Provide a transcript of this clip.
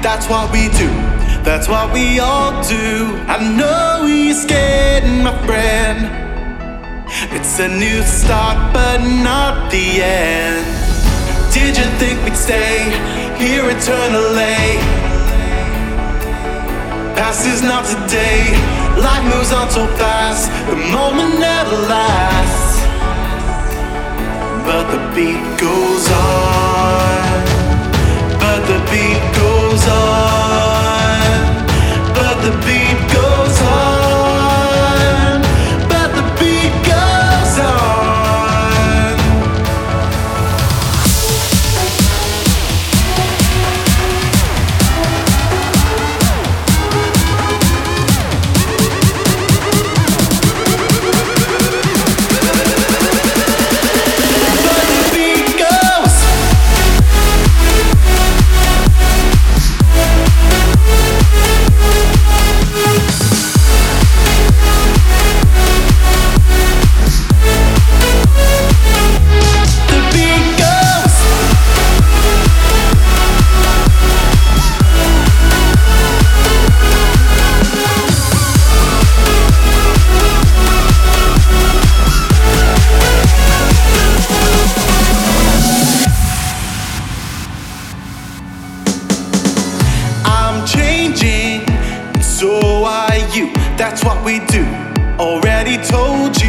That's what we do. That's what we all do. I know he's scared, my friend. It's a new start, but not the end. Did you think we'd stay here eternally? Past is not today. Life moves on so fast. The moment never lasts. But the beat goes on. But the beat goes on. But the beat goes on. But the beat goes on. Changing, and so are you. That's what we do. Already told you.